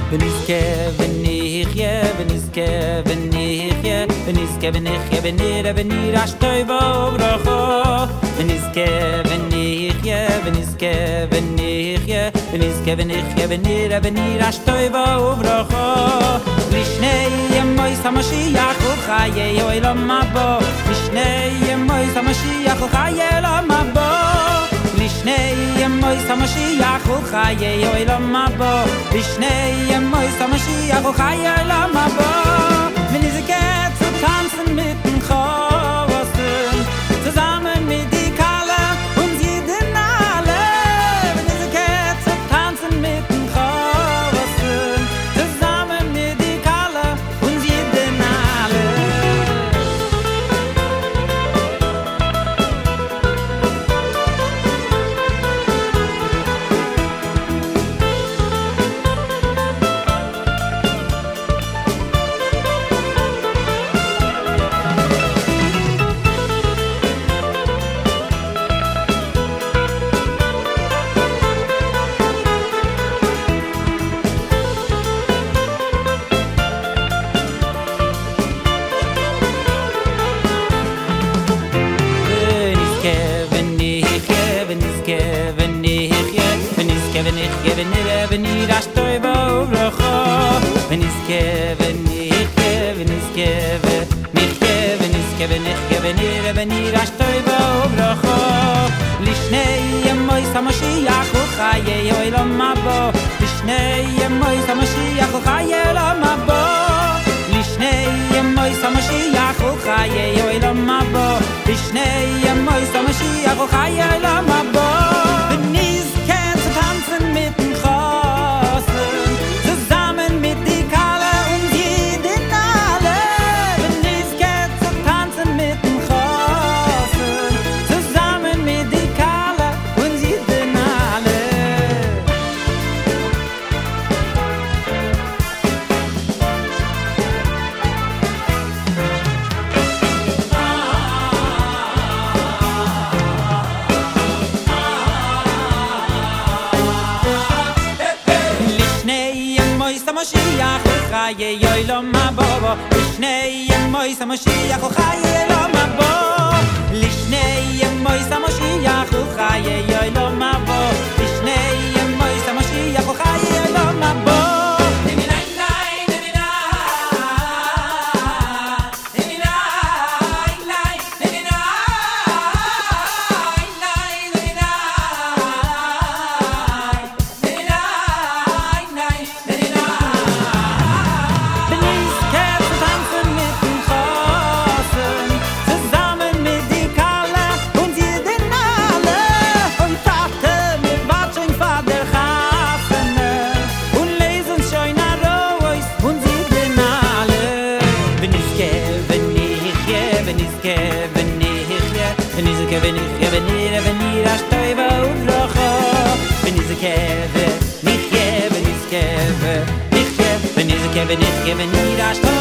ונזכה ונחיה ונזכה ונחיה ונזכה ונחיה ונראה ונירש טוב וברכה ונזכה ונחיה ונזכה ונחיה ונזכה ונחיה ונראה ונירש טוב וברכה לשני ימויס המשיח וחיי העולם הבא לשני ימויס המשיח וחיי העולם הבא לשני ימויס המשיח וחיי העולם הבא לשני ימויס המשיח וחיי העולם הבא ונזכה zu tanzen mit den Chosen zusammen mit die Kalle und jeden alle ונזכה zu tanzen mit den Chosen zusammen mit die Kalle und jeden alle ונזכה ונראה ונירש טוב וברכה ונזכה ונחיה ונזכה ונחיה ונזכה ונחיה ונראה ונירש טוב וברכה לשני ימויס המשיח וחיי העולם הבא לשני ימויס המשיח וחיי העולם הבא לשני ימויס המשיח וחיי העולם הבא לשני ימויס המשיח וחיי העולם הבא mit den Chosen zusammen mit die Kalle und jeden alle wenn es geht zu tanzen mit den Chosen zusammen mit die Kalle und jeden alle המשיח וחיי העולם הבא לשני ימויס המשיח וחיי העולם הבא לשני ימויס המשיח וחיי העולם הבא לשני ימויס המשיח וחיי העולם הבא ונזכה ונחיה ונראה ונירש טוב וברכה ונזכה ונחיה ונזכה ונחיה ונזכה ונחיה ונירש טוב